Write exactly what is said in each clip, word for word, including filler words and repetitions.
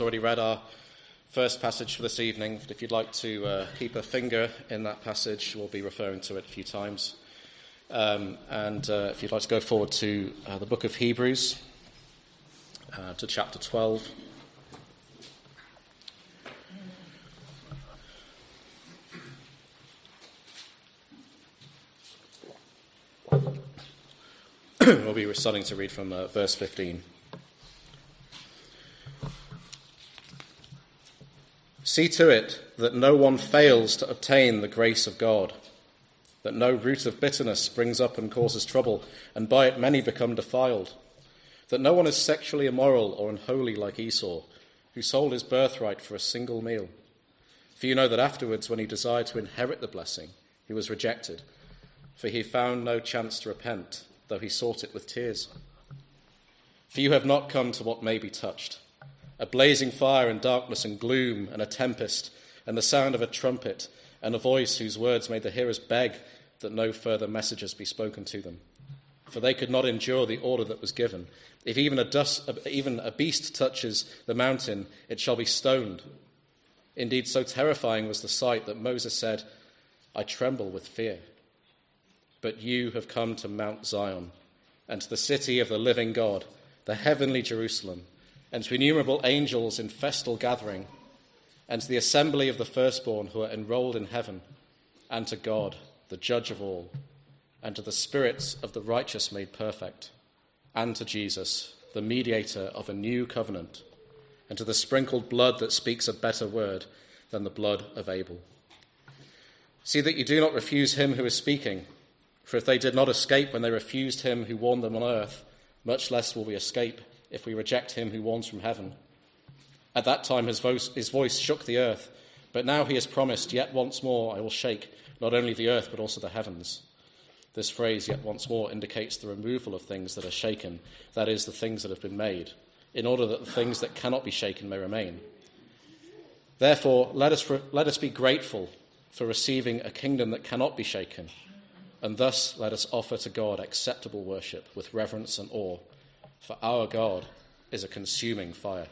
Already read our first passage for this evening. If you'd like to uh, keep a finger in that passage, we'll be referring to it a few times. Um, and uh, if you'd like to go forward to uh, the book of Hebrews, uh, to chapter twelve. We'll be starting to read from uh, verse fifteen. See to it that no one fails to obtain the grace of God, that no root of bitterness springs up and causes trouble, and by it many become defiled, that no one is sexually immoral or unholy like Esau, who sold his birthright for a single meal. For you know that afterwards, when he desired to inherit the blessing, he was rejected, for he found no chance to repent, though he sought it with tears. For you have not come to what may be touched, a blazing fire and darkness and gloom and a tempest and the sound of a trumpet and a voice whose words made the hearers beg that no further messages be spoken to them. For they could not endure the order that was given. If even a, dust, even a beast touches the mountain, it shall be stoned. Indeed, so terrifying was the sight that Moses said, I tremble with fear. But you have come to Mount Zion and to the city of the living God, the heavenly Jerusalem, and to innumerable angels in festal gathering, and to the assembly of the firstborn who are enrolled in heaven, and to God, the judge of all, and to the spirits of the righteous made perfect, and to Jesus, the mediator of a new covenant, and to the sprinkled blood that speaks a better word than the blood of Abel. See that you do not refuse him who is speaking, for if they did not escape when they refused him who warned them on earth, much less will we escape if we reject him who warns from heaven. At that time his voice, his voice shook the earth, but now he has promised, yet once more I will shake not only the earth but also the heavens. This phrase, yet once more, indicates the removal of things that are shaken, that is, the things that have been made, in order that the things that cannot be shaken may remain. Therefore, let us, let us be grateful for receiving a kingdom that cannot be shaken, and thus let us offer to God acceptable worship with reverence and awe, for our God is a consuming fire.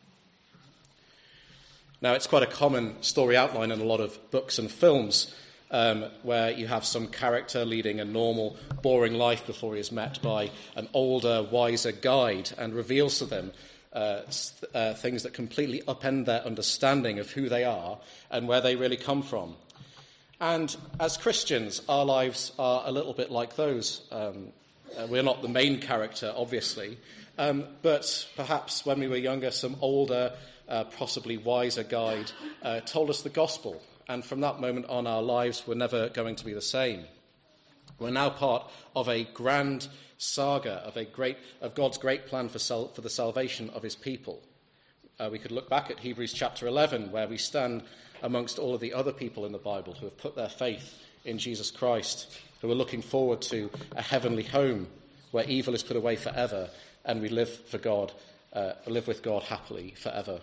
Now, it's quite a common story outline in a lot of books and films um, where you have some character leading a normal, boring life before he is met by an older, wiser guide and reveals to them uh, uh, things that completely upend their understanding of who they are and where they really come from. And as Christians, our lives are a little bit like those. Um, Uh, we're not the main character, obviously, um, but perhaps when we were younger, some older, uh, possibly wiser guide uh, told us the gospel, and from that moment on, our lives were never going to be the same. We're now part of a grand saga of a great of God's great plan for, sal- for the salvation of his people. Uh, we could look back at Hebrews chapter eleven, where we stand amongst all of the other people in the Bible who have put their faith in Jesus Christ, who are looking forward to a heavenly home where evil is put away forever and we live for God, uh, live with God happily forever.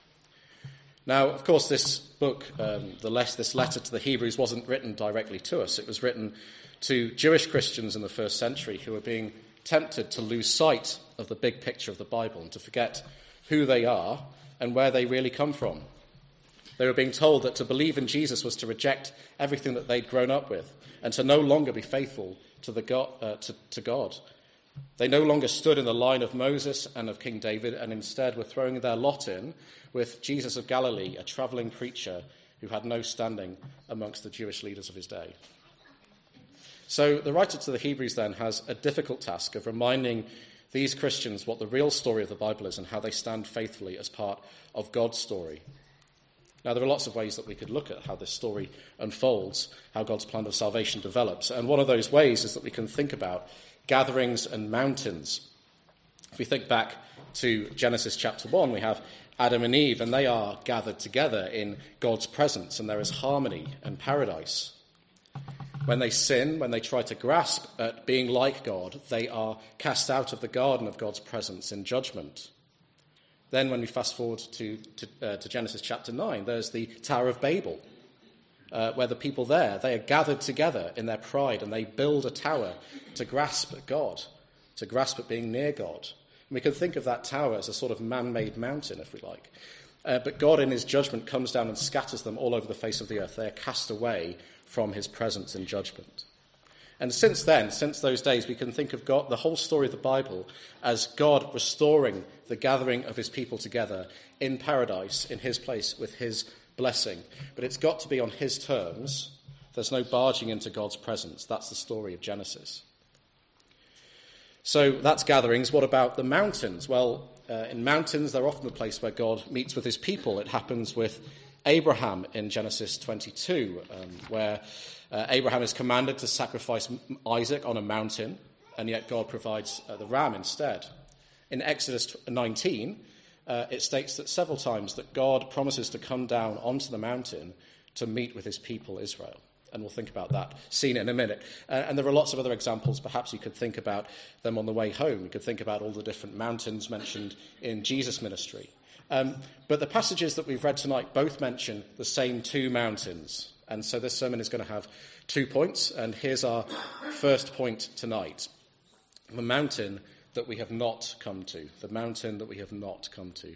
Now, of course, this book, um, the less, this letter to the Hebrews wasn't written directly to us. It was written to Jewish Christians in the first century who were being tempted to lose sight of the big picture of the Bible and to forget who they are and where they really come from. They were being told that to believe in Jesus was to reject everything that they'd grown up with and to no longer be faithful to, the God, uh, to, to God. They no longer stood in the line of Moses and of King David and instead were throwing their lot in with Jesus of Galilee, a travelling preacher who had no standing amongst the Jewish leaders of his day. So the writer to the Hebrews then has a difficult task of reminding these Christians what the real story of the Bible is and how they stand faithfully as part of God's story. Now, there are lots of ways that we could look at how this story unfolds, how God's plan of salvation develops. And one of those ways is that we can think about gatherings and mountains. If we think back to Genesis chapter one, we have Adam and Eve, and they are gathered together in God's presence, and there is harmony and paradise. When they sin, when they try to grasp at being like God, they are cast out of the garden of God's presence in judgment. Then when we fast forward to, to, uh, to Genesis chapter nine, there's the Tower of Babel, uh, where the people there, they are gathered together in their pride and they build a tower to grasp at God, to grasp at being near God. We can think of that tower as a sort of man-made mountain, if we like. Uh, but God, in his judgment, comes down and scatters them all over the face of the earth. They are cast away from his presence in judgment. And since then, since those days, we can think of God, the whole story of the Bible, as God restoring the gathering of his people together in paradise, in his place, with his blessing. But it's got to be on his terms. There's no barging into God's presence. That's the story of Genesis. So that's gatherings. What about the mountains? Well, uh, in mountains, they're often the place where God meets with his people. It happens with Abraham in Genesis twenty-two, um, where uh, Abraham is commanded to sacrifice Isaac on a mountain, and yet God provides uh, the ram instead. In Exodus nineteen, uh, it states that several times that God promises to come down onto the mountain to meet with his people Israel. And we'll think about that scene in a minute. Uh, and there are lots of other examples. Perhaps you could think about them on the way home. You could think about all the different mountains mentioned in Jesus' ministry. Um, but the passages that we've read tonight both mention the same two mountains. And so this sermon is going to have two points. And here's our first point tonight. The mountain that we have not come to. The mountain that we have not come to.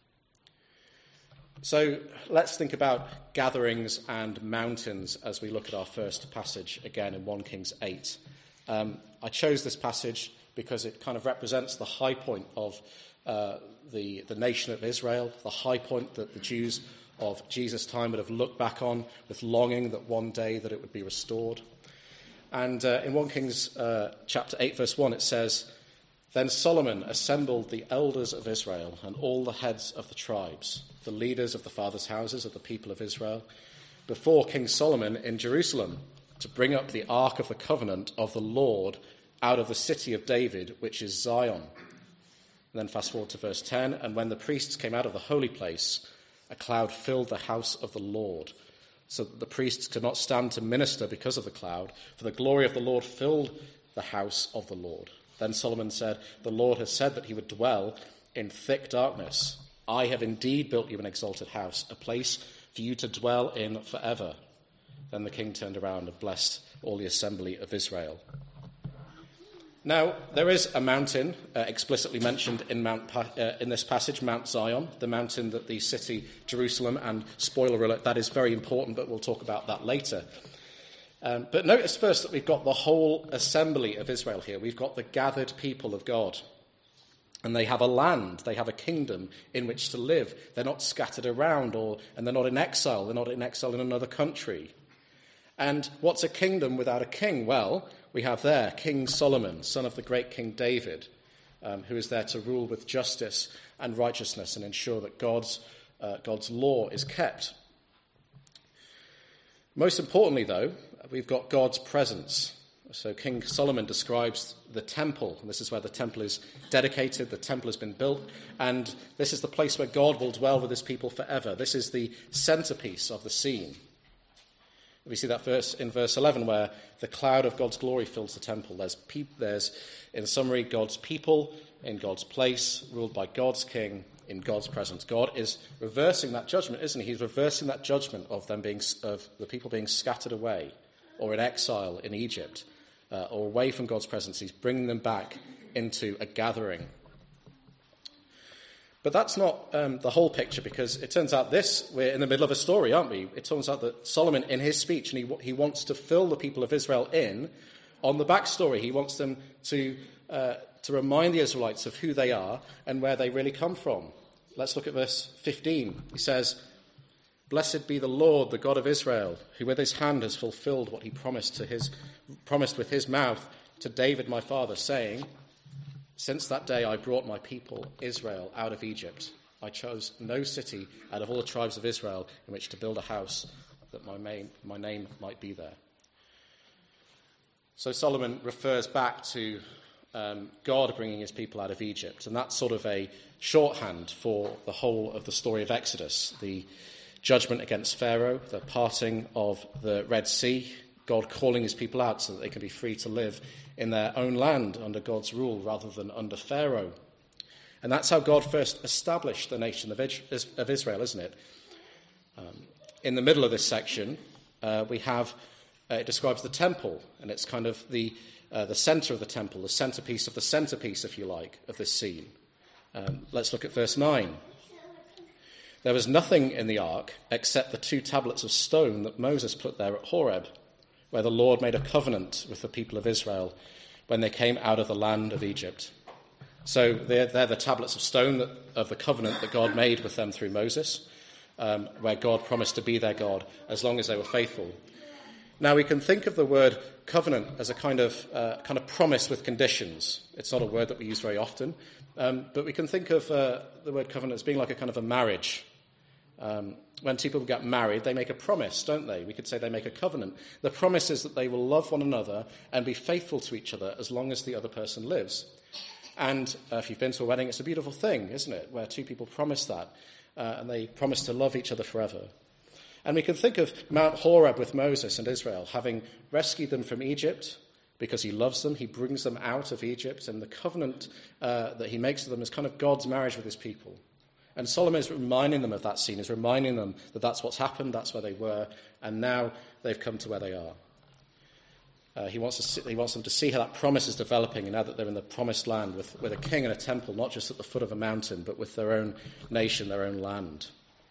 So let's think about gatherings and mountains as we look at our first passage again in First Kings eight. Um, I chose this passage because it kind of represents the high point of uh, the, the nation of Israel, the high point that the Jews of Jesus' time would have looked back on with longing that one day that it would be restored. And uh, in First Kings uh, chapter eight, verse one, it says, "Then Solomon assembled the elders of Israel and all the heads of the tribes, the leaders of the fathers' houses of the people of Israel, before King Solomon in Jerusalem, to bring up the ark of the covenant of the Lord out of the city of David, which is Zion." And then fast forward to verse ten, "And when the priests came out of the holy place, a cloud filled the house of the Lord, so that the priests could not stand to minister because of the cloud, for the glory of the Lord filled the house of the Lord. Then Solomon said, 'The Lord has said that he would dwell in thick darkness. I have indeed built you an exalted house, a place for you to dwell in forever.' Then the king turned around and blessed all the assembly of Israel." Now, there is a mountain uh, explicitly mentioned in, Mount pa- uh, in this passage, Mount Zion, the mountain that the city, Jerusalem, and spoiler alert, that is very important, but we'll talk about that later. Um, but notice first that we've got the whole assembly of Israel here. We've got the gathered people of God. And they have a land, they have a kingdom in which to live. They're not scattered around, or and they're not in exile. They're not in exile in another country. And what's a kingdom without a king? Well, we have there King Solomon, son of the great King David, um, who is there to rule with justice and righteousness and ensure that God's, uh, God's law is kept. Most importantly, though, we've got God's presence. So King Solomon describes the temple, and this is where the temple is dedicated, the temple has been built, and this is the place where God will dwell with his people forever. This is the centerpiece of the scene. We see that verse in verse eleven where the cloud of God's glory fills the temple. There's, pe- there's, in summary, God's people in God's place, ruled by God's king in God's presence. God is reversing that judgment, isn't he? He's reversing that judgment of them being, of the people being scattered away or in exile in Egypt. Uh, or away from God's presence. He's bringing them back into a gathering. But that's not um, the whole picture, because it turns out this, we're in the middle of a story, aren't we? It turns out that Solomon, in his speech, and he, he wants to fill the people of Israel in on the backstory. He wants them to, uh, to remind the Israelites of who they are and where they really come from. Let's look at verse fifteen. He says, "Blessed be the Lord, the God of Israel, who with his hand has fulfilled what he promised to his promised with his mouth to David my father, saying, since that day I brought my people Israel out of Egypt. I chose no city out of all the tribes of Israel in which to build a house that my, main, my name might be there." So Solomon refers back to um, God bringing his people out of Egypt, and that's sort of a shorthand for the whole of the story of Exodus. The judgment against Pharaoh, the parting of the Red Sea, God calling his people out so that they can be free to live in their own land under God's rule rather than under Pharaoh. And that's how God first established the nation of Israel, isn't it? Um, in the middle of this section, uh, we have, uh, it describes the temple, and it's kind of the, uh, the center of the temple, the centerpiece of the centerpiece, if you like, of this scene. Um, let's look at verse nine. There was nothing in the ark except the two tablets of stone that Moses put there at Horeb, where the Lord made a covenant with the people of Israel when they came out of the land of Egypt. So they're, they're the tablets of stone that, of the covenant that God made with them through Moses, um, where God promised to be their God as long as they were faithful. Now we can think of the word covenant as a kind of uh, kind of promise with conditions. It's not a word that we use very often, um, but we can think of uh, the word covenant as being like a kind of a marriage. Um, when two people get married, they make a promise, don't they? We could say they make a covenant. The promise is that they will love one another and be faithful to each other as long as the other person lives. And uh, if you've been to a wedding, it's a beautiful thing, isn't it, where two people promise that, uh, and they promise to love each other forever. And we can think of Mount Horeb with Moses and Israel, having rescued them from Egypt because he loves them. He brings them out of Egypt, and the covenant uh, that he makes with them is kind of God's marriage with his people. And Solomon is reminding them of that scene, is reminding them that that's what's happened, that's where they were, and now they've come to where they are. Uh, he wants to see, he wants them to see how that promise is developing, and now that they're in the promised land with, with a king and a temple, not just at the foot of a mountain, but with their own nation, their own land.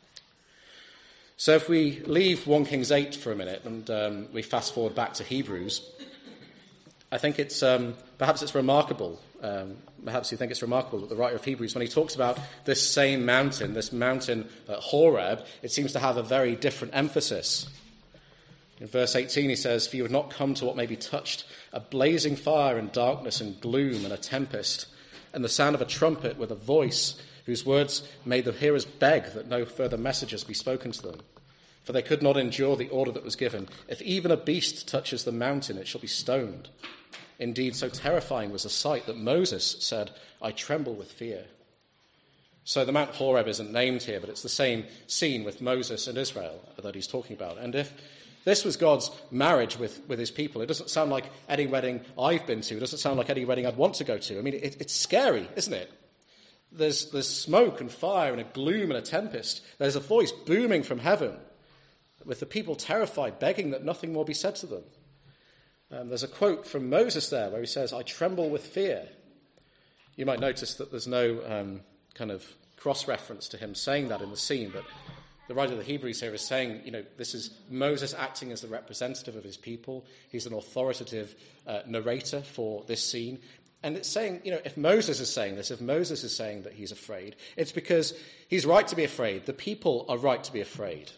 So if we leave First Kings eight for a minute and um, we fast forward back to Hebrews, I think it's um, perhaps it's remarkable. Um, perhaps you think it's remarkable that the writer of Hebrews, when he talks about this same mountain, this mountain at Horeb, it seems to have a very different emphasis. In verse eighteen, he says, "For you have not come to what may be touched, a blazing fire and darkness and gloom and a tempest, and the sound of a trumpet with a voice whose words made the hearers beg that no further messages be spoken to them. For they could not endure the order that was given. If even a beast touches the mountain, it shall be stoned. Indeed, so terrifying was the sight that Moses said, 'I tremble with fear.'" So the Mount Horeb isn't named here, but it's the same scene with Moses and Israel that he's talking about. And if this was God's marriage with, with his people, it doesn't sound like any wedding I've been to. It doesn't sound like any wedding I'd want to go to. I mean, it, it's scary, isn't it? There's, there's smoke and fire and a gloom and a tempest. There's a voice booming from heaven with the people terrified, begging that nothing more be said to them. Um, there's a quote from Moses there where he says, "I tremble with fear." You might notice that there's no um, kind of cross-reference to him saying that in the scene, but the writer of the Hebrews here is saying, you know, this is Moses acting as the representative of his people. He's an authoritative uh, narrator for this scene. And it's saying, you know, if Moses is saying this, if Moses is saying that he's afraid, it's because he's right to be afraid. The people are right to be afraid.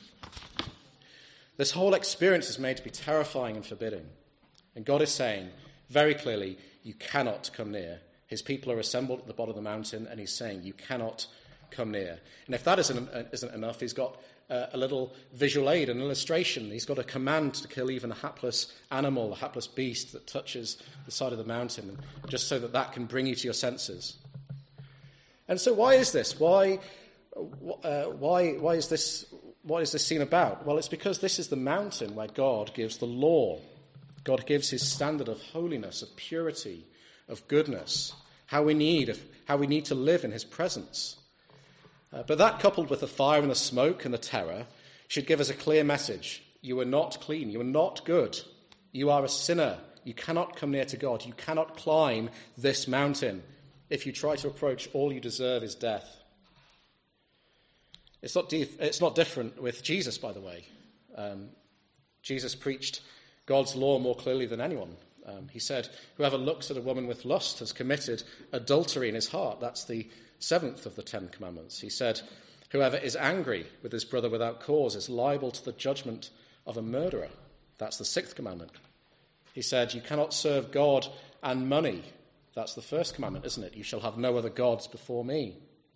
This whole experience is made to be terrifying and forbidding. And God is saying very clearly, you cannot come near. His people are assembled at the bottom of the mountain, and he's saying, you cannot come near. And if that isn't, isn't enough, he's got uh, a little visual aid, an illustration. He's got a command to kill even a hapless animal, a hapless beast that touches the side of the mountain, just so that that can bring you to your senses. And so why is this? Why, uh, why, why is this, what is this scene about? Well, it's because this is the mountain where God gives the law. God gives his standard of holiness, of purity, of goodness, how we need, how we need to live in his presence. Uh, but that, coupled with the fire and the smoke and the terror, should give us a clear message. You are not clean. You are not good. You are a sinner. You cannot come near to God. You cannot climb this mountain. If you try to approach, all you deserve is death. It's not, dif- it's not different with Jesus, by the way. Um, Jesus preached God's law more clearly than anyone. Um, he said, whoever looks at a woman with lust has committed adultery in his heart. That's the seventh of the Ten Commandments. He said, whoever is angry with his brother without cause is liable to the judgment of a murderer. That's the sixth commandment. He said, you cannot serve God and money. That's the first commandment, isn't it? You shall have no other gods before me.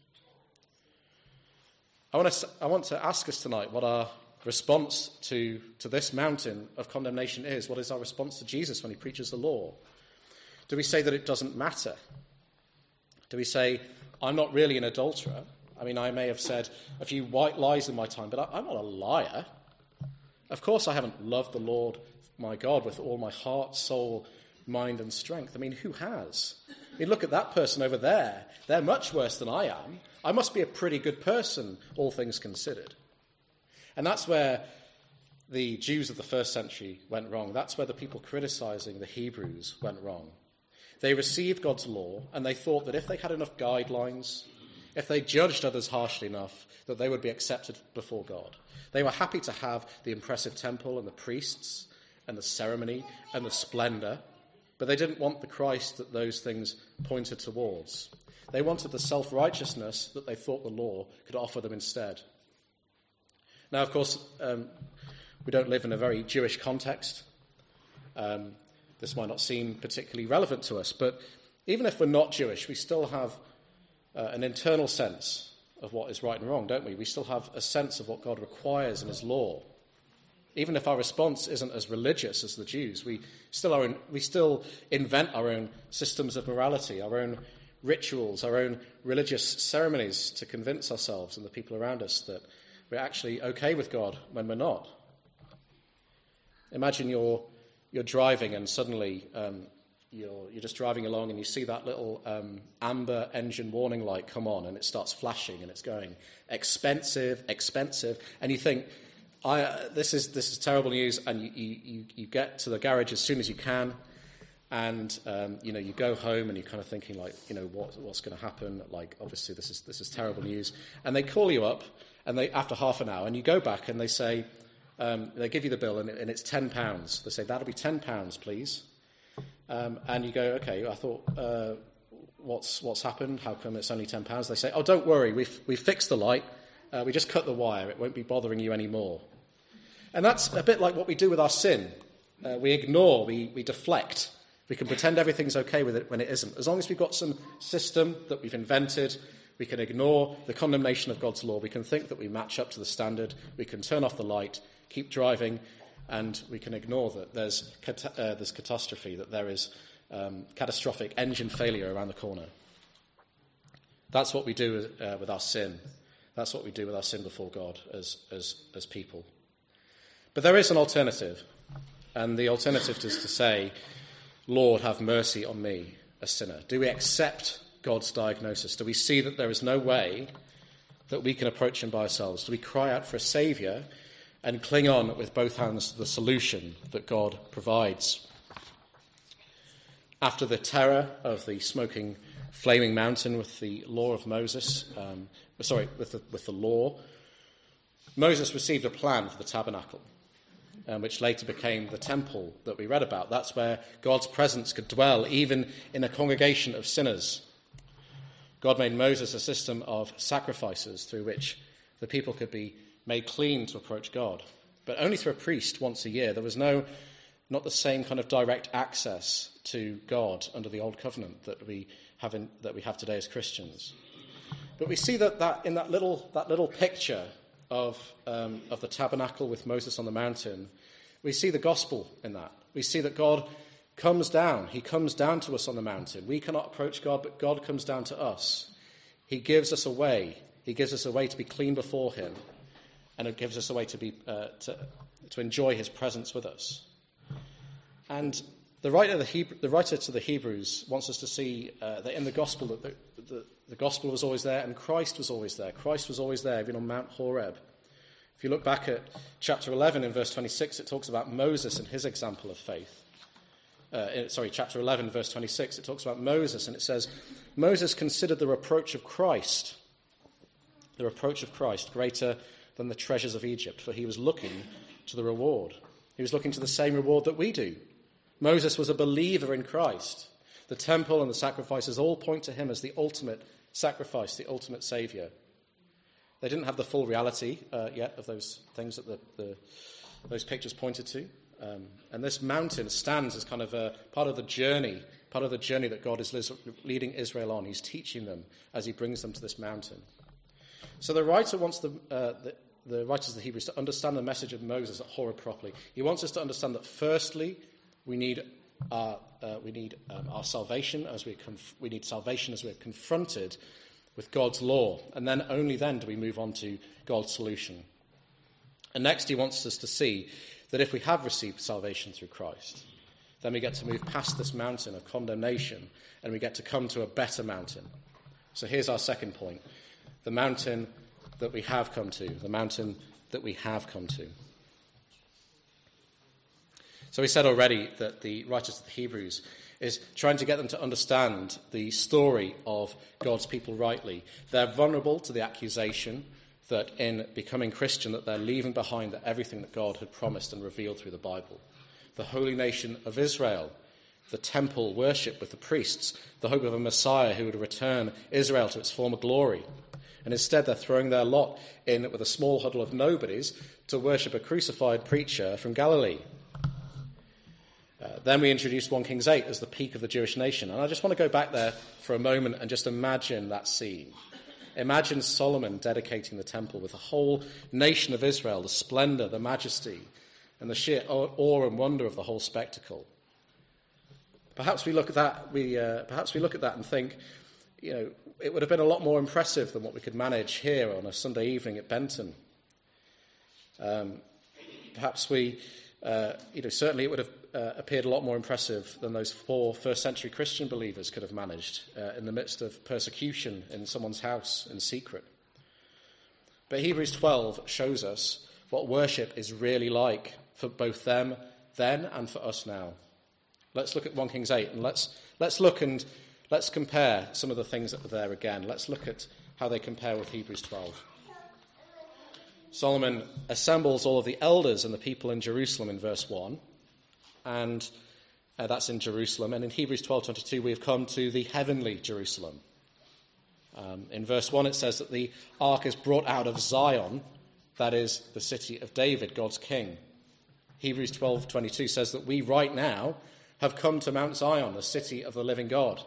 I want to, I want to ask us tonight what our response to, to this mountain of condemnation is. What is our response to Jesus when he preaches the law? Do we say that it doesn't matter? Do we say, I'm not really an adulterer? I mean, I may have said a few white lies in my time, but I, I'm not a liar. Of course I haven't loved the Lord my God with all my heart, soul, mind and strength. I mean, who has? I mean, look at that person over there. They're much worse than I am. I must be a pretty good person, all things considered. And that's where the Jews of the first century went wrong. That's where the people criticizing the Hebrews went wrong. They received God's law, and they thought that if they had enough guidelines, if they judged others harshly enough, that they would be accepted before God. They were happy to have the impressive temple and the priests and the ceremony and the splendor, but they didn't want the Christ that those things pointed towards. They wanted the self-righteousness that they thought the law could offer them instead. Now, of course, um, we don't live in a very Jewish context. Um, this might not seem particularly relevant to us, but even if we're not Jewish, we still have uh, an internal sense of what is right and wrong, don't we? We still have a sense of what God requires in his law. Even if our response isn't as religious as the Jews, we still are in, we still invent our own systems of morality, our own rituals, our own religious ceremonies to convince ourselves and the people around us that we're actually okay with God when we're not. Imagine you're you're driving and suddenly um, you're you're just driving along and you see that little um, amber engine warning light come on and it starts flashing and it's going expensive, expensive, and you think, I, uh, this is this is terrible news, and you, you, you get to the garage as soon as you can, and um, you know you go home and you're kind of thinking like, you know what what's going to happen? Like obviously this is this is terrible news, and they call you up, and they after half an hour, and you go back and they say um, they give you the bill and, and it's ten pounds. They say that'll be ten pounds, please, um, and you go, okay, I thought uh, what's what's happened? How come it's only ten pounds? They say, oh, don't worry, we've we fixed the light. Uh, we just cut the wire. It won't be bothering you anymore. And that's a bit like what we do with our sin. Uh, we ignore, we, we deflect. We can pretend everything's okay with it when it isn't. As long as we've got some system that we've invented, we can ignore the condemnation of God's law. We can think that we match up to the standard. We can turn off the light, keep driving, and we can ignore that there's, cat- uh, there's catastrophe, that there is um, catastrophic engine failure around the corner. That's what we do with, uh, with our sin. That's what we do with our sin before God as, as, as people. But there is an alternative, and the alternative is to say, Lord, have mercy on me, a sinner. Do we accept God's diagnosis? Do we see that there is no way that we can approach him by ourselves? Do we cry out for a saviour and cling on with both hands to the solution that God provides? After the terror of the smoking, flaming mountain with the law of Moses, um, sorry, with the, with the law, Moses received a plan for the tabernacle, um, which later became the temple that we read about. That's where God's presence could dwell, even in a congregation of sinners. God made Moses a system of sacrifices through which the people could be made clean to approach God, but only through a priest once a year. There was no, not the same kind of direct access to God under the Old Covenant that we have in, that we have today as Christians. But we see that, that in that little that little picture of um, of the tabernacle with Moses on the mountain, we see the gospel in that. We see that God comes down. He comes down to us on the mountain. We cannot approach God, but God comes down to us. He gives us a way. He gives us a way to be clean before him, and it gives us a way to be uh, to, to enjoy his presence with us. And the writer, the, Hebrew, the writer to the Hebrews wants us to see uh, that in the gospel that the, the, the gospel was always there and Christ was always there. Christ was always there, even on Mount Horeb. If you look back at chapter eleven in verse twenty-six, it talks about Moses and his example of faith. Uh, in, sorry, chapter eleven, verse twenty-six, it talks about Moses, and it says, Moses considered the reproach of Christ, the reproach of Christ, greater than the treasures of Egypt, for he was looking to the reward. He was looking to the same reward that we do. Moses was a believer in Christ. The temple and the sacrifices all point to him as the ultimate sacrifice, the ultimate saviour. They didn't have the full reality uh, yet of those things that the, the, those pictures pointed to. Um, and this mountain stands as kind of a part of the journey, part of the journey that God is leading Israel on. He's teaching them as he brings them to this mountain. So the writer wants the, uh, the, the writers of the Hebrews to understand the message of Moses at Horeb properly. He wants us to understand that firstly, we need our, uh, we need um, our salvation as we conf- we need salvation as we're confronted with God's law, and then only then do we move on to God's solution. And next, he wants us to see that if we have received salvation through Christ, then we get to move past this mountain of condemnation, and we get to come to a better mountain. So here's our second point: the mountain that we have come to, the mountain that we have come to. So we said already that the writers of the Hebrews is trying to get them to understand the story of God's people rightly. They're vulnerable to the accusation that in becoming Christian that they're leaving behind everything that God had promised and revealed through the Bible. The holy nation of Israel, the temple worship with the priests, the hope of a Messiah who would return Israel to its former glory. And instead they're throwing their lot in with a small huddle of nobodies to worship a crucified preacher from Galilee. Uh, then we introduced First Kings eight as the peak of the Jewish nation. And I just want to go back there for a moment and just imagine that scene. Imagine Solomon dedicating the temple with the whole nation of Israel, the splendor, the majesty, and the sheer awe and wonder of the whole spectacle. Perhaps we look at that. We uh, perhaps we look at that and think, you know, it would have been a lot more impressive than what we could manage here on a Sunday evening at Benton. Um, perhaps we, uh, you know, certainly it would have uh, appeared a lot more impressive than those four first-century Christian believers could have managed uh, in the midst of persecution in someone's house in secret. But Hebrews twelve shows us what worship is really like for both them then and for us now. Let's look at First Kings eight and let's let's look and let's compare some of the things that are there again. Let's look at how they compare with Hebrews twelve. Solomon assembles all of the elders and the people in Jerusalem in verse one, and uh, that's in Jerusalem. And in Hebrews twelve twenty-two, we have come to the heavenly Jerusalem. Um, in verse one, it says that the ark is brought out of Zion, that is the city of David, God's king. Hebrews twelve twenty-two says that we right now have come to Mount Zion, the city of the living God.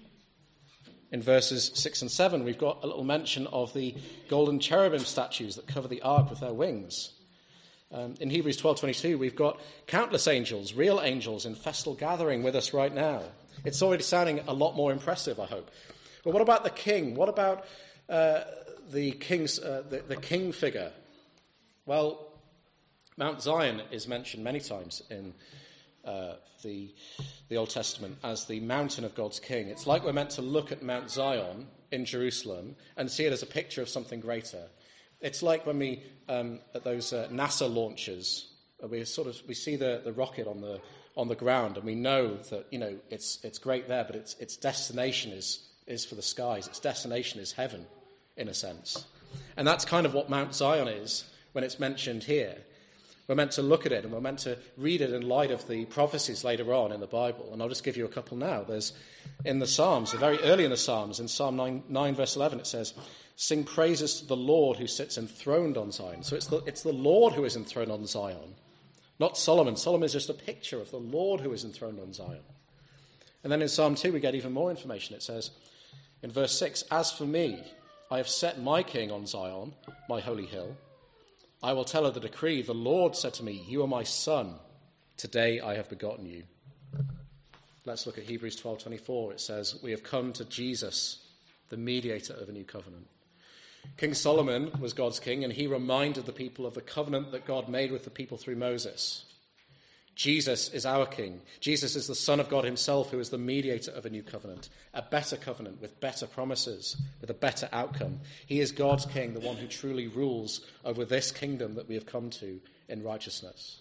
In verses six and seven, we've got a little mention of the golden cherubim statues that cover the ark with their wings. Um, in Hebrews twelve twenty-two, we've got countless angels, real angels, in festal gathering with us right now. It's already sounding a lot more impressive, I hope. But what about the king? What about uh, the king's uh, the, the king figure? Well, Mount Zion is mentioned many times in uh, the the Old Testament as the mountain of God's king. It's like we're meant to look at Mount Zion in Jerusalem and see it as a picture of something greater. It's like when we um, at those uh, NASA launches, we sort of we see the, the rocket on the on the ground, and we know that you know it's it's great there, but its its destination is is for the skies. Its destination is heaven, in a sense, and that's kind of what Mount Zion is when it's mentioned here. We're meant to look at it and we're meant to read it in light of the prophecies later on in the Bible. And I'll just give you a couple now. There's in the Psalms, very early in the Psalms, in Psalm nine, nine verse eleven, it says, "Sing praises to the Lord who sits enthroned on Zion." So it's the, it's the Lord who is enthroned on Zion, not Solomon. Solomon is just a picture of the Lord who is enthroned on Zion. And then in Psalm two, we get even more information. It says in verse six, "As for me, I have set my king on Zion, my holy hill. I will tell her the decree. The Lord said to me, you are my son. Today I have begotten you." Let's look at Hebrews twelve twenty-four. It says, "We have come to Jesus, the mediator of a new covenant." King Solomon was God's king, and he reminded the people of the covenant that God made with the people through Moses. Jesus is our king. Jesus is the Son of God himself, who is the mediator of a new covenant, a better covenant with better promises, with a better outcome. He is God's king, the one who truly rules over this kingdom that we have come to in righteousness.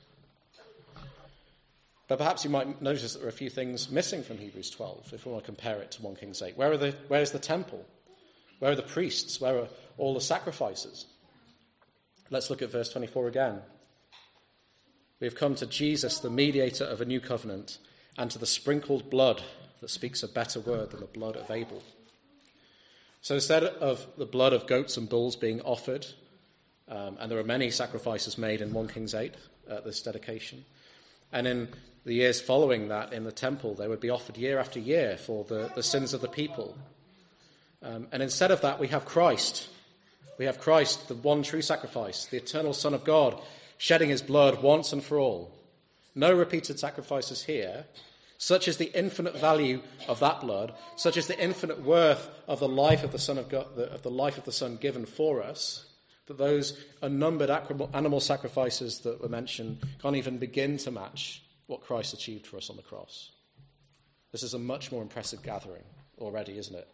But perhaps you might notice that there are a few things missing from Hebrews twelve, if we want to compare it to First Kings eight. Where are the, where is the temple? Where are the priests? Where are all the sacrifices? Let's look at verse twenty-four again. "We have come to Jesus, the mediator of a new covenant, and to the sprinkled blood that speaks a better word than the blood of Abel." So instead of the blood of goats and bulls being offered, um, and there are many sacrifices made in First Kings eight at this dedication, and in the years following that in the temple, they would be offered year after year for the, the sins of the people. Um, and instead of that, we have Christ. We have Christ, the one true sacrifice, the eternal Son of God, shedding his blood once and for all. No repeated sacrifices here. Such is the infinite value of that blood, such is the infinite worth of the life of the Son of God, of the life of the Son given for us, that those unnumbered animal sacrifices that were mentioned can't even begin to match what Christ achieved for us on the cross. This is a much more impressive gathering already, isn't it?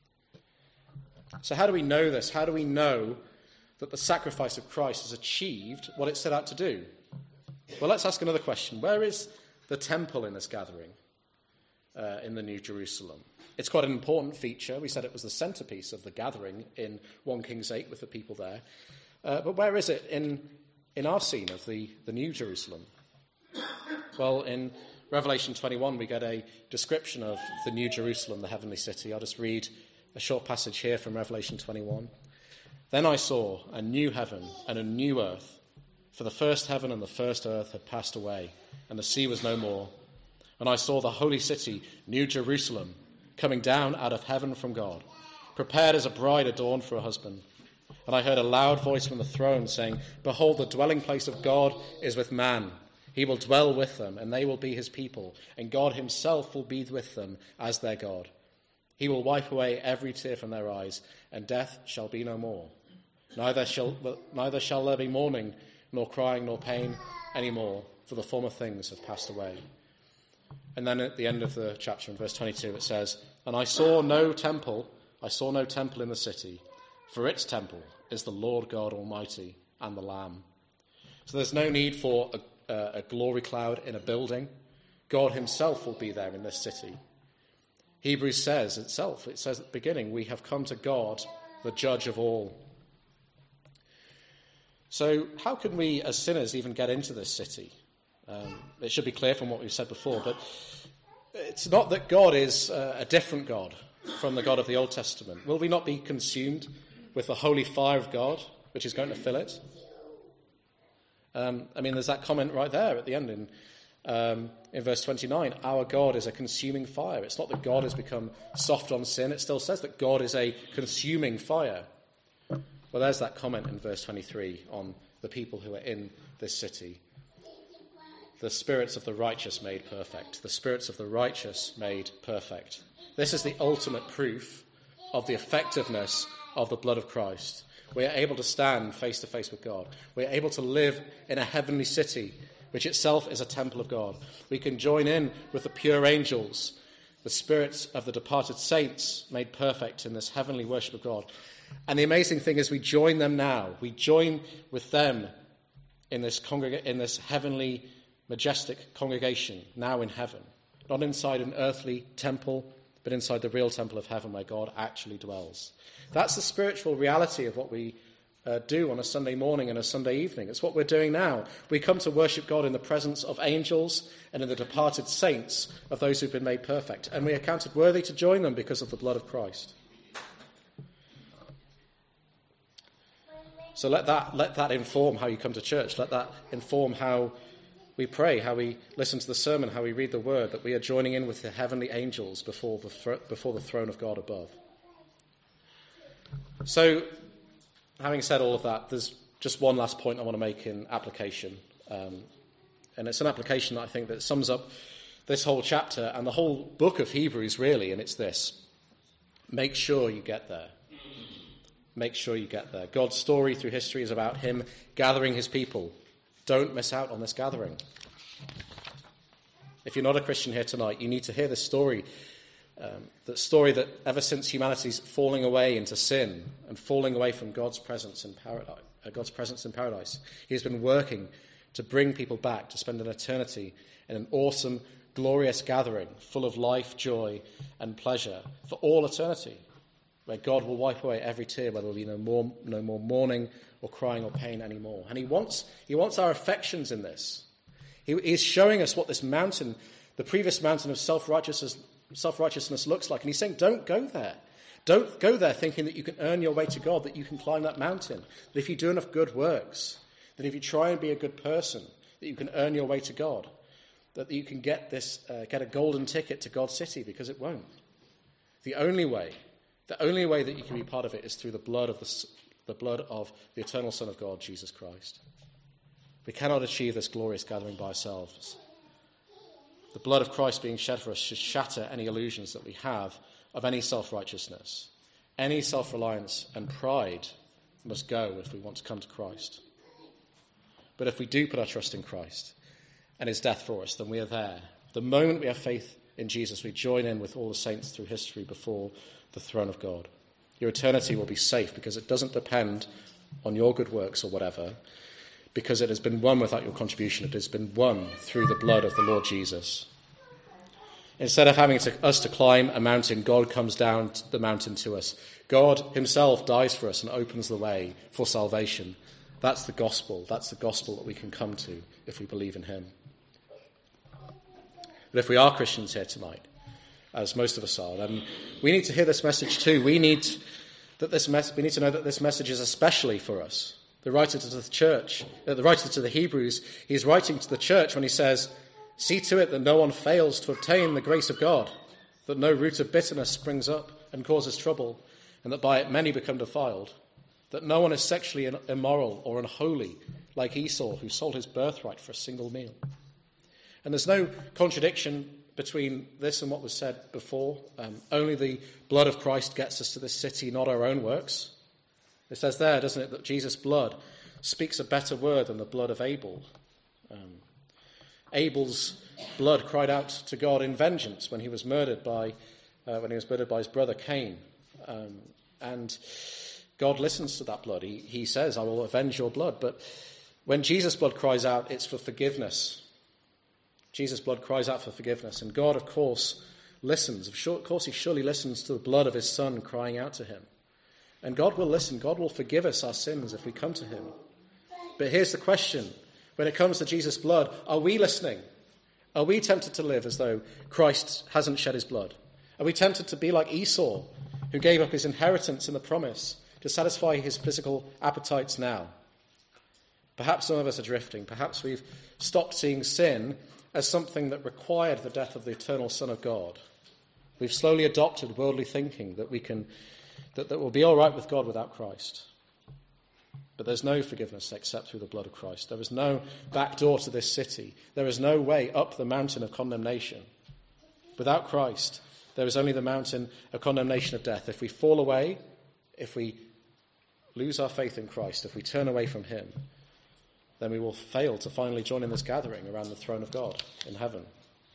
So how do we know this? How do we know that the sacrifice of Christ has achieved what it set out to do? Well, let's ask another question. Where is the temple in this gathering? uh, in the New Jerusalem. It's quite an important feature. We said it was the centrepiece of the gathering in First Kings eight with the people there. Uh, but where is it in, in our scene of the, the New Jerusalem? Well, in Revelation twenty-one, we get a description of the New Jerusalem, the heavenly city. I'll just read a short passage here from Revelation twenty-one. Then I saw a new heaven and a new earth, for the first heaven and the first earth had passed away, and the sea was no more. And I saw the holy city, New Jerusalem, coming down out of heaven from God, prepared as a bride adorned for her husband. And I heard a loud voice from the throne saying, Behold, the dwelling place of God is with man. He will dwell with them, and they will be his people, and God himself will be with them as their God. He will wipe away every tear from their eyes, and death shall be no more. Neither shall, neither shall there be mourning, nor crying, nor pain any more, for the former things have passed away. And then at the end of the chapter, in verse twenty-two, it says, And I saw no temple, I saw no temple in the city, for its temple is the Lord God Almighty and the Lamb. So there's no need for a, a, a glory cloud in a building. God himself will be there in this city. Hebrews says itself, it says at the beginning, we have come to God, the judge of all. So how can we as sinners even get into this city? Um, it should be clear from what we've said before, but it's not that God is uh, a different God from the God of the Old Testament. Will we not be consumed with the holy fire of God, which is going to fill it? Um, I mean, there's that comment right there at the end in, um, in verse twenty-nine. Our God is a consuming fire. It's not that God has become soft on sin. It still says that God is a consuming fire. Well, there's that comment in verse twenty-three on the people who are in this city. The spirits of the righteous made perfect. The spirits of the righteous made perfect. This is the ultimate proof of the effectiveness of the blood of Christ. We are able to stand face to face with God. We are able to live in a heavenly city, which itself is a temple of God. We can join in with the pure angels, the spirits of the departed saints made perfect in this heavenly worship of God. And the amazing thing is we join them now. We join with them in this congreg- in this heavenly majestic congregation now in heaven, not inside an earthly temple, but inside the real temple of heaven where God actually dwells. That's the spiritual reality of what we uh, do on a Sunday morning and a Sunday evening. It's what we're doing now. We come to worship God in the presence of angels and in the departed saints of those who've been made perfect, and we are counted worthy to join them because of the blood of Christ. So let that let that inform how you come to church. Let that inform how we pray, how we listen to the sermon, how we read the word, that we are joining in with the heavenly angels before the, th- before the throne of God above. So, having said all of that, there's just one last point I want to make in application. Um, and it's an application that I think that sums up this whole chapter and the whole book of Hebrews, really, and it's this. Make sure you get there. Make sure you get there. God's story through history is about him gathering his people. Don't miss out on this gathering. If you're not a Christian here tonight, you need to hear this story. Um, that story that ever since humanity's falling away into sin and falling away from God's presence in paradise, uh, God's presence in paradise, he has been working to bring people back to spend an eternity in an awesome, glorious gathering full of life, joy, and pleasure for all eternity, where God will wipe away every tear, where there will be no more, no more mourning or crying or pain anymore. And he wants, he wants our affections in this. He is showing us what this mountain, the previous mountain of self-righteousness, self-righteousness looks like. And he's saying, don't go there. Don't go there thinking that you can earn your way to God, that you can climb that mountain, that if you do enough good works, that if you try and be a good person, that you can earn your way to God, that you can get this, uh, get a golden ticket to God's city, because it won't. The only way, the only way that you can be part of it is through the blood of the, the blood of the eternal Son of God, Jesus Christ. We cannot achieve this glorious gathering by ourselves. The blood of Christ being shed for us should shatter any illusions that we have of any self-righteousness. Any self-reliance and pride must go if we want to come to Christ. But if we do put our trust in Christ and his death for us, then we are there. The moment we have faith in Jesus, we join in with all the saints through history before the throne of God. Your eternity will be safe because it doesn't depend on your good works or whatever, because it has been won without your contribution. It has been won through the blood of the Lord Jesus. Instead of having to, us to climb a mountain, God comes down the mountain to us. God himself dies for us and opens the way for salvation. That's the gospel. That's the gospel that we can come to if we believe in him. But if we are Christians here tonight, as most of us are, then we need to hear this message too. We need that this mes- we need to know that this message is especially for us. The writer to the church, uh, the writer to the Hebrews, he's writing to the church when he says, "See to it that no one fails to obtain the grace of God, that no root of bitterness springs up and causes trouble, and that by it many become defiled, that no one is sexually immoral or unholy like Esau, who sold his birthright for a single meal." And there's no contradiction between this and what was said before. Um, only the blood of Christ gets us to this city, not our own works. It says there, doesn't it, that Jesus' blood speaks a better word than the blood of Abel. Um, Abel's blood cried out to God in vengeance when he was murdered by uh, when he was murdered by his brother Cain, um, and God listens to that blood. He, he says, "I will avenge your blood." But when Jesus' blood cries out, it's for forgiveness. Jesus' blood cries out for forgiveness, and God, of course, listens. Of course, he surely listens to the blood of his Son crying out to him. And God will listen. God will forgive us our sins if we come to him. But here's the question. When it comes to Jesus' blood, are we listening? Are we tempted to live as though Christ hasn't shed his blood? Are we tempted to be like Esau, who gave up his inheritance in the promise to satisfy his physical appetites now? Perhaps some of us are drifting. Perhaps we've stopped seeing sin as something that required the death of the eternal Son of God. We've slowly adopted worldly thinking that we can, that, that we'll be all right with God without Christ. But there's no forgiveness except through the blood of Christ. There is no back door to this city. There is no way up the mountain of condemnation. Without Christ, there is only the mountain of condemnation of death. If we fall away, if we lose our faith in Christ, if we turn away from him, then we will fail to finally join in this gathering around the throne of God in heaven.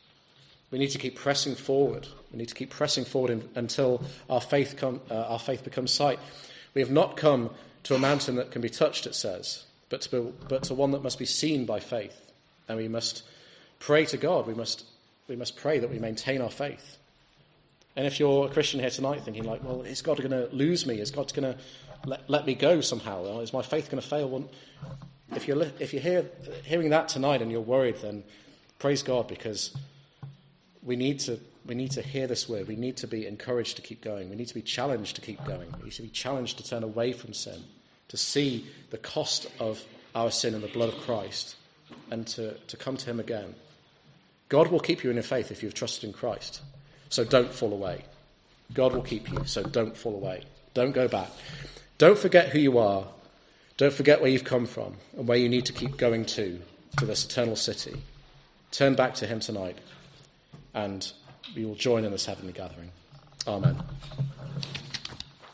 We need to keep pressing forward. We need to keep pressing forward in, until our faith, come, uh, our faith becomes sight. We have not come to a mountain that can be touched, it says, but to, be, but to one that must be seen by faith. And we must pray to God. We must, we must pray that we maintain our faith. And if you're a Christian here tonight thinking like, well, is God going to lose me? Is God going to let, let me go somehow? Is my faith going to fail? Well, if you're, if you're hear, hearing that tonight and you're worried, then praise God, because we need to we need to hear this word. We need to be encouraged to keep going. We need to be challenged to keep going. We need to be challenged to turn away from sin, to see the cost of our sin in the blood of Christ, and to, to come to him again. God will keep you in your faith if you've trusted in Christ. So don't fall away. God will keep you, so don't fall away. Don't go back. Don't forget who you are. Don't forget where you've come from and where you need to keep going to, to this eternal city. Turn back to him tonight, and we will join in this heavenly gathering. Amen.